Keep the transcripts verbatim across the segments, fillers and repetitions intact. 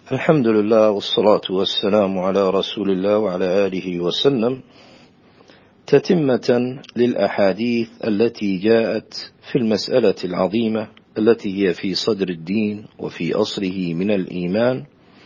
الحمد لله والصلاة والسلام على رسول الله وعلى آله وسلم، تتمة للأحاديث التي جاءت في المسألة العظيمة التي هي في صدر الدين وفي أصله من الإيمان.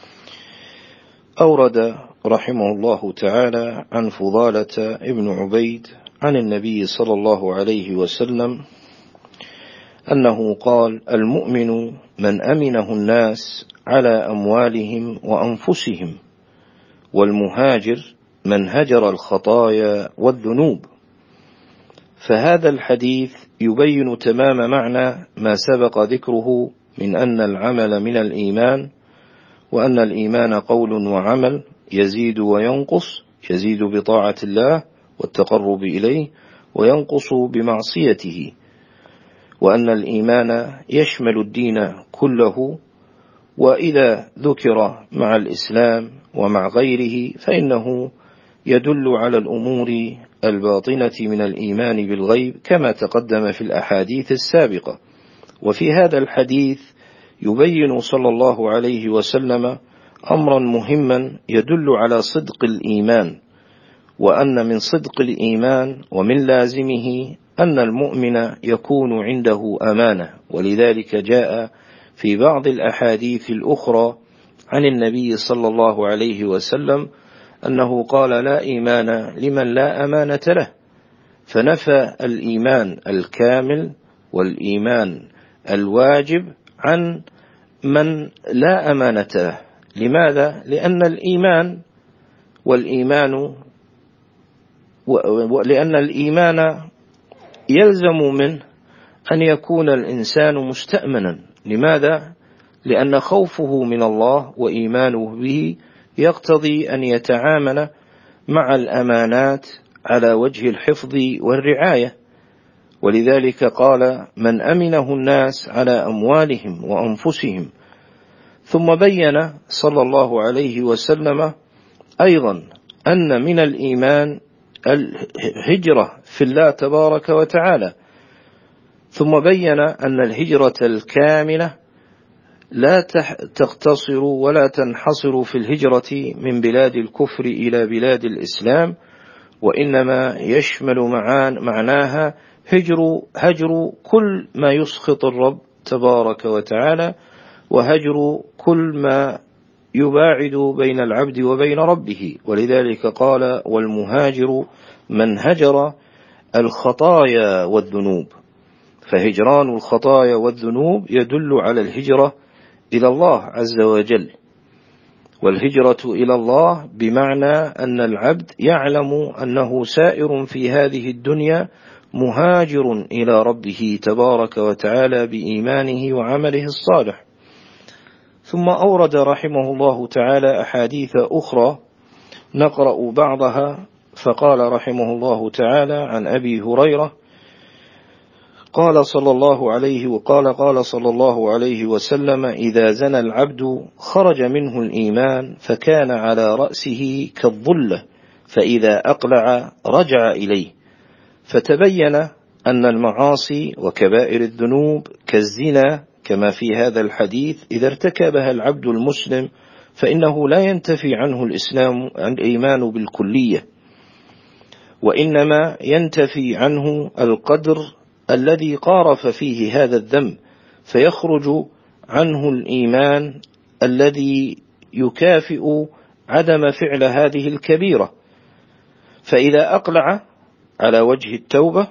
أورد رحمه الله تعالى عن فضالة ابن عبيد عن النبي صلى الله عليه وسلم أنه قال: المؤمن من أمنه الناس على أموالهم وأنفسهم، والمهاجر من هجر الخطايا والذنوب. فهذا الحديث يبين تمام معنى ما سبق ذكره من أن العمل من الإيمان، وأن الإيمان قول وعمل يزيد وينقص، يزيد بطاعة الله والتقرب إليه، وينقص بمعصيته، وأن الإيمان يشمل الدين كله، وإذا ذكر مع الإسلام ومع غيره فإنه يدل على الأمور الباطنة من الإيمان بالغيب كما تقدم في الأحاديث السابقة. وفي هذا الحديث يبين صلى الله عليه وسلم أمرا مهما يدل على صدق الإيمان، وأن من صدق الإيمان ومن لازمه أن المؤمن يكون عنده أمانة. ولذلك جاء في بعض الأحاديث الأخرى عن النبي صلى الله عليه وسلم أنه قال: لا إيمان لمن لا أمانة له، فنفى الإيمان الكامل والإيمان الواجب عن من لا أمانة له. لماذا؟ لأن الإيمان والإيمان لأن الإيمان يلزم منه أن يكون الإنسان مستأمنا. لماذا؟ لأن خوفه من الله وإيمانه به يقتضي أن يتعامل مع الأمانات على وجه الحفظ والرعاية. ولذلك قال: من أمنه الناس على أموالهم وأنفسهم. ثم بين صلى الله عليه وسلم أيضا أن من الإيمان الهجرة في الله تبارك وتعالى. ثم بين أن الهجرة الكاملة لا تقتصر ولا تنحصر في الهجرة من بلاد الكفر إلى بلاد الإسلام، وإنما يشمل معناها هجر, هجر كل ما يسخط الرب تبارك وتعالى، وهجر كل ما يباعد بين العبد وبين ربه. ولذلك قال: والمهاجر من هجر الخطايا والذنوب. فهجران الخطايا والذنوب يدل على الهجرة إلى الله عز وجل. والهجرة إلى الله بمعنى أن العبد يعلم أنه سائر في هذه الدنيا مهاجر إلى ربه تبارك وتعالى بإيمانه وعمله الصالح. ثم أورد رحمه الله تعالى أحاديث أخرى نقرأ بعضها. فقال رحمه الله تعالى عن أبي هريرة قال صلى الله عليه وقال قال صلى الله عليه وسلم: إذا زنى العبد خرج منه الإيمان فكان على رأسه كالظلة، فإذا أقلع رجع إليه. فتبين أن المعاصي وكبائر الذنوب كالزنا كما في هذا الحديث إذا ارتكبها العبد المسلم فإنه لا ينتفي عنه الإسلام عن الإيمان بالكلية، وإنما ينتفي عنه القدر الذي قارف فيه هذا الذنب، فيخرج عنه الإيمان الذي يكافئ عدم فعل هذه الكبيرة. فإذا أقلع على وجه التوبة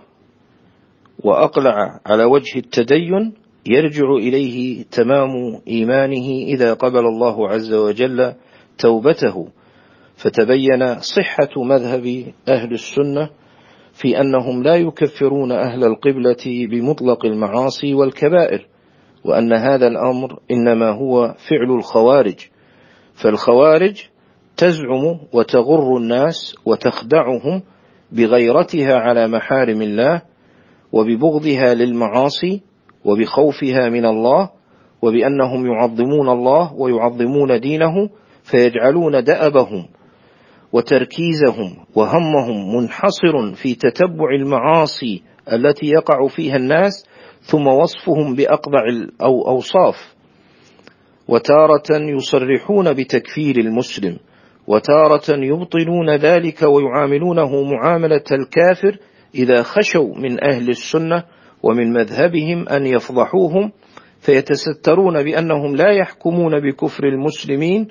وأقلع على وجه التدين يرجع إليه تمام إيمانه إذا قبل الله عز وجل توبته. فتبين صحة مذهب أهل السنة في أنهم لا يكفرون أهل القبلة بمطلق المعاصي والكبائر، وأن هذا الأمر إنما هو فعل الخوارج. فالخوارج تزعم وتغر الناس وتخدعهم بغيرتها على محارم الله، وببغضها للمعاصي، وبخوفها من الله، وبأنهم يعظمون الله ويعظمون دينه، فيجعلون دأبهم وتركيزهم وهمهم منحصر في تتبع المعاصي التي يقع فيها الناس، ثم وصفهم بأقبع الأوصاف. وتارة يصرحون بتكفير المسلم، وتارة يبطلون ذلك ويعاملونه معاملة الكافر إذا خشوا من أهل السنة ومن مذهبهم أن يفضحوهم، فيتسترون بأنهم لا يحكمون بكفر المسلمين،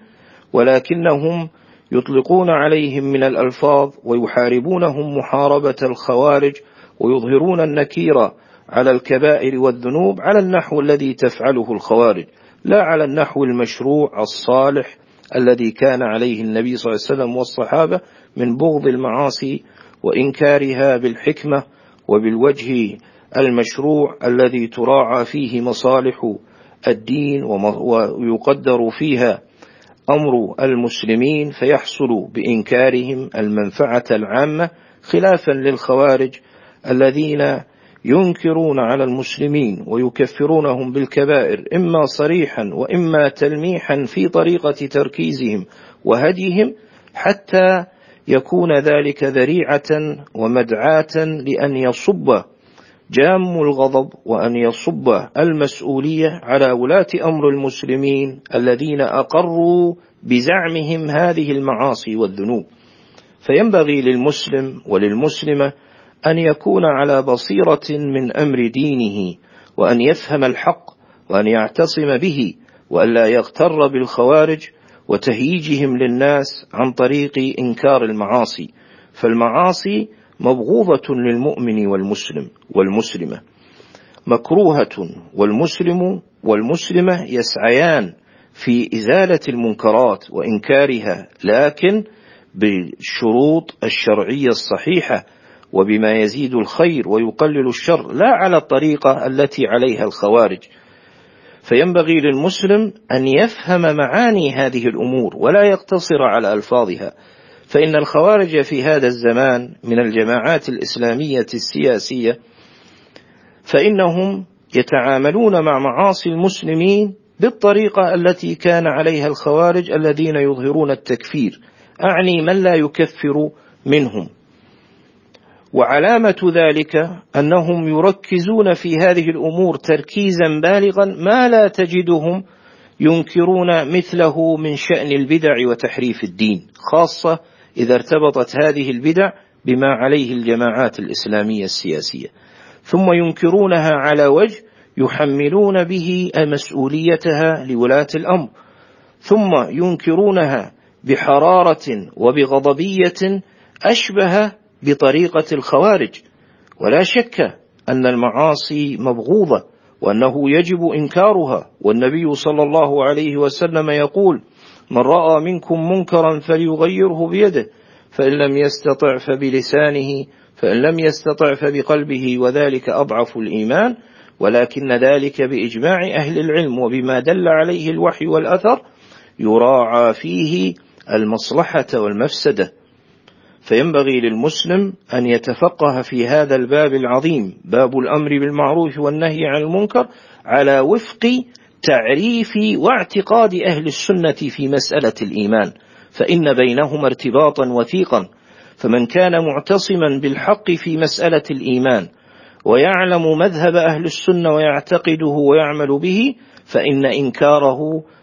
ولكنهم يطلقون عليهم من الألفاظ ويحاربونهم محاربة الخوارج، ويظهرون النكير على الكبائر والذنوب على النحو الذي تفعله الخوارج، لا على النحو المشروع الصالح الذي كان عليه النبي صلى الله عليه وسلم والصحابة من بغض المعاصي وإنكارها بالحكمة وبالوجه المشروع الذي تراعى فيه مصالح الدين ويقدر فيها أمر المسلمين، فيحصل بإنكارهم المنفعة العامة، خلافا للخوارج الذين ينكرون على المسلمين ويكفرونهم بالكبائر إما صريحا وإما تلميحا في طريقة تركيزهم وهديهم، حتى يكون ذلك ذريعة ومدعاة لأن يصب جام الغضب وأن يصب المسؤولية على ولاة أمر المسلمين الذين أقروا بزعمهم هذه المعاصي والذنوب. فينبغي للمسلم وللمسلمة أن يكون على بصيرة من أمر دينه، وأن يفهم الحق وأن يعتصم به، وأن لا يغتر بالخوارج وتهييجهم للناس عن طريق إنكار المعاصي، فالمعاصي مبغوضة للمؤمن والمسلم والمسلمة مكروهة، والمسلم والمسلمة يسعيان في إزالة المنكرات وإنكارها، لكن بالشروط الشرعية الصحيحة وبما يزيد الخير ويقلل الشر، لا على الطريقة التي عليها الخوارج. فينبغي للمسلم أن يفهم معاني هذه الأمور ولا يقتصر على ألفاظها، فإن الخوارج في هذا الزمان من الجماعات الإسلامية السياسية فإنهم يتعاملون مع معاصي المسلمين بالطريقة التي كان عليها الخوارج الذين يظهرون التكفير، أعني من لا يكفر منهم. وعلامة ذلك أنهم يركزون في هذه الأمور تركيزا بالغا ما لا تجدهم ينكرون مثله من شأن البدع وتحريف الدين، خاصة إذا ارتبطت هذه البدع بما عليه الجماعات الإسلامية السياسية، ثم ينكرونها على وجه يحملون به مسؤوليتها لولاة الأمر، ثم ينكرونها بحرارة وبغضبية أشبه بطريقة الخوارج. ولا شك أن المعاصي مبغوضة وأنه يجب إنكارها، والنبي صلى الله عليه وسلم يقول: من رأى منكم منكرا فليغيره بيده، فإن لم يستطع فبلسانه، فإن لم يستطع فبقلبه، وذلك أضعف الإيمان، ولكن ذلك بإجماع أهل العلم وبما دل عليه الوحي والأثر يراعى فيه المصلحة والمفسدة. فينبغي للمسلم أن يتفقه في هذا الباب العظيم، باب الأمر بالمعروف والنهي عن المنكر، على وفق تعريف واعتقاد أهل السنة في مسألة الإيمان، فإن بينهما ارتباطا وثيقا. فمن كان معتصما بالحق في مسألة الإيمان ويعلم مذهب أهل السنة ويعتقده ويعمل به، فإن إنكاره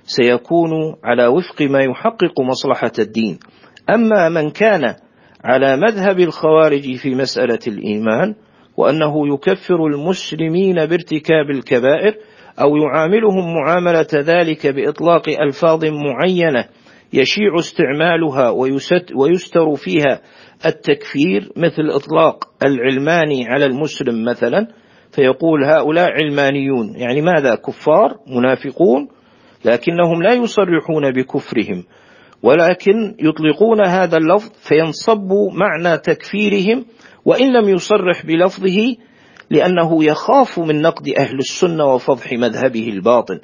سيكون على وفق ما يحقق مصلحة الدين. أما من كان على مذهب الخوارج في مسألة الإيمان وأنه يكفر المسلمين بارتكاب الكبائر، أو يعاملهم معاملة ذلك بإطلاق ألفاظ معينة يشيع استعمالها ويستر فيها التكفير، مثل إطلاق العلماني على المسلم مثلا، فيقول هؤلاء علمانيون، يعني ماذا؟ كفار منافقون، لكنهم لا يصرحون بكفرهم، ولكن يطلقون هذا اللفظ فينصب معنى تكفيرهم وإن لم يصرح بلفظه، لأنه يخاف من نقد أهل السنة وفضح مذهبه الباطل.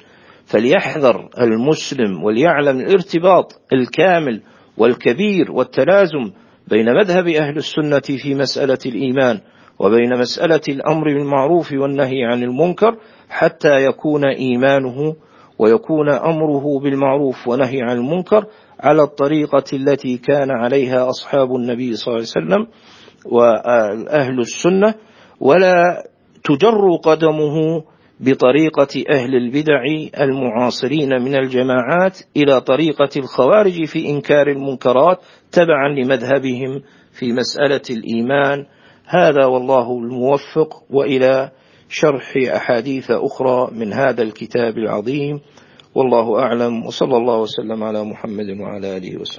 فليحذر المسلم وليعلم الارتباط الكامل والكبير والتلازم بين مذهب أهل السنة في مسألة الإيمان وبين مسألة الأمر بالمعروف والنهي عن المنكر، حتى يكون إيمانه ويكون أمره بالمعروف ونهي عن المنكر على الطريقة التي كان عليها أصحاب النبي صلى الله عليه وسلم وأهل السنة، ولا تجر قدمه بطريقة أهل البدع المعاصرين من الجماعات إلى طريقة الخوارج في إنكار المنكرات تبعا لمذهبهم في مسألة الإيمان. هذا والله الموفق، وإلى شرح أحاديث أخرى من هذا الكتاب العظيم، والله أعلم، وصلى الله وسلم على محمد وعلى آله وسلم.